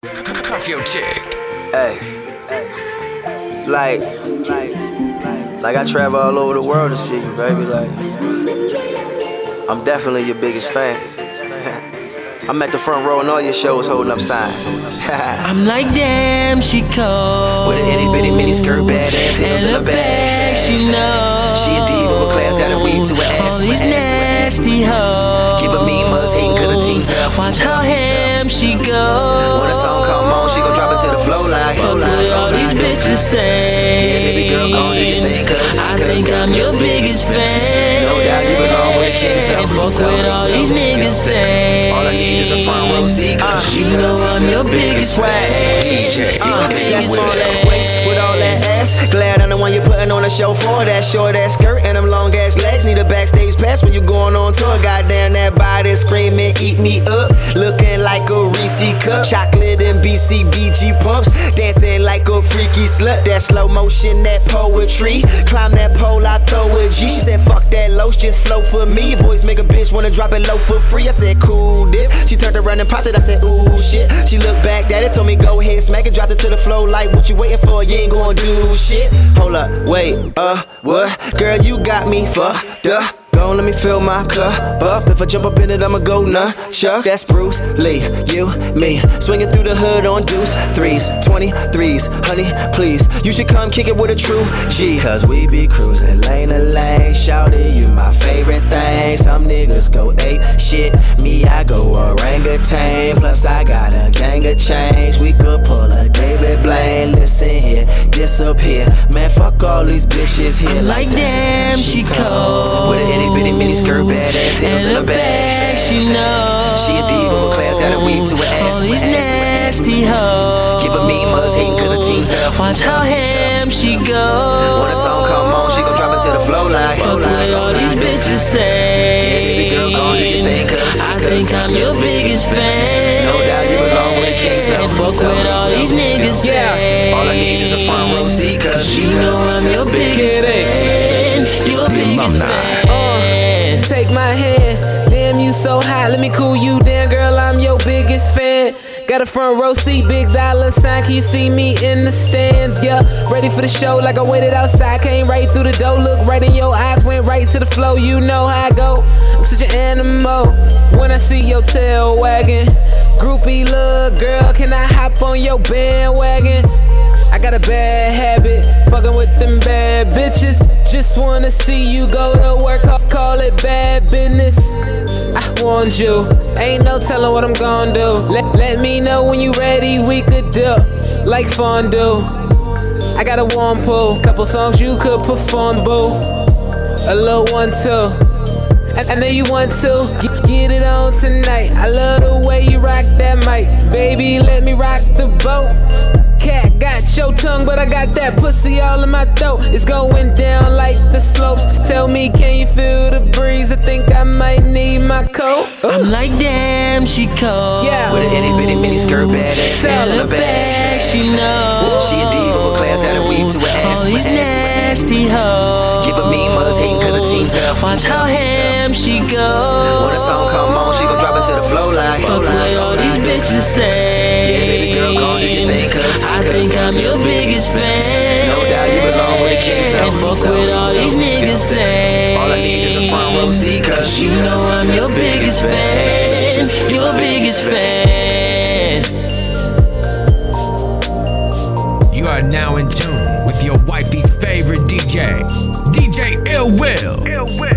Cuff your chick. Hey, like I travel all over the world to see you, baby. Like, I'm definitely your biggest fan. I'm at the front row in all your shows holding up signs. I'm like, damn, she cold. With an itty bitty mini skirt, badass heels in the bag. She knows. She a diva, her class got a weave to her ass. All these nasty hoes. Give a mean muzz hating cause her team tough. Watch how ham she go. When a song come on, she gon' drop it to the flow like. Fuck what all these bitches say. Yeah, baby girl, gon' do your thing cause I think I'm your biggest fan. No doubt you belong with King Self. Fuck what all these niggas say. All I need is a front row seat cause you know I'm your biggest fan. DJ, that's all that waist with all that ass. Glad I'm the one you're putting on a show for. That short ass skirt and them long ass legs. Need a backstage pass when you going on tour. Goddamn, that body screaming, eat me up. Looking like a Reese cup. Chocolate and BCBG pumps. Dancing like a freaky slut. That slow motion, that poetry. Climb that pole, I throw a G. She said, fuck that low, just flow for me. Your voice make a bitch wanna drop it low for free. I said, cool dip. She turned around and popped it. I said, ooh shit. She looked back at it, told me go ahead, smack it, dropped it to the floor like what you waiting for? You ain't gonna do shit. Hold up, wait, what? Girl, you got me fucked up. Go on, let me fill my cup up. If I jump up in it, I'ma go nunchuck. That's Bruce Lee, you, me. Swinging through the hood on deuce threes, 23s, honey, please. You should come kick it with a true G. Cause we be cruising lane to lane. Shouty, you my favorite thing. Some niggas go ape shit. Me, I go orangutan. Plus, I got a gang of change. We could pull a David Blaine. Listen here, disappear. Man, fuck all these bitches here. I'm like, damn, she cold. With an itty bitty mini skirt, badass heels in the bag. She knows. She a diva, her class got a weave to her ass. All these nasty hoes. Give a mean muzz hating cause her team tough. Watch how ham she go. When a song come on, she gon' drop it to the flow like. Fuck what all these bitches say. Yeah, baby girl, gon' do your thing cause I think I'm your biggest fan. No doubt you belong with King Self. Fuck what all these niggas say. All I need is a front row seat cause you know I'm your biggest fan. Your biggest fan. Take my hand, damn you so hot, let me cool you down, girl, I'm your biggest fan. Got a front row seat, big dollar sign, can you see me in the stands? Yeah, ready for the show like I waited outside. Came right through the door, look right in your eyes, went right to the flow, you know how I go. I'm such an animal, when I see your tail wagging. Groupie look, girl, can I hop on your bandwagon? I got a bad habit, fucking with them bad bitches. Just wanna see you go to work, I'll call it bad business. I want you, ain't no telling what I'm gon' do. Let me know when you ready, we could dip like fondue. I got a warm pool, couple songs you could perform, boo. A little 1-2, I know you want to get it on tonight. I love the way you rock that mic, baby, let me rock the boat. Cat got your tongue, but I got that pussy all in my throat. It's going down like the slopes. Tell me, can you feel the breeze? I think I might need my coat. I'm like, damn, she cold. Yeah. with an itty bitty mini skirt, badass heels in the bag. She knows. She a diva, her class got a weave to her ass. All these nasty hoes. Give a mean muzz hating cause her team tough. Watch how ham she go. When a song come on, she gon' drop it to the flow like. Fuck what all these bitches say. Yeah, baby girl, gon' do your thing cause I think I'm your biggest fan. No doubt you belong with King Self. Fuck with all these niggas say. All I need is a front row seat cause you know I'm your biggest fan. Your biggest fan. You are now in tune with your wifey's favorite DJ, DJ Ill Will.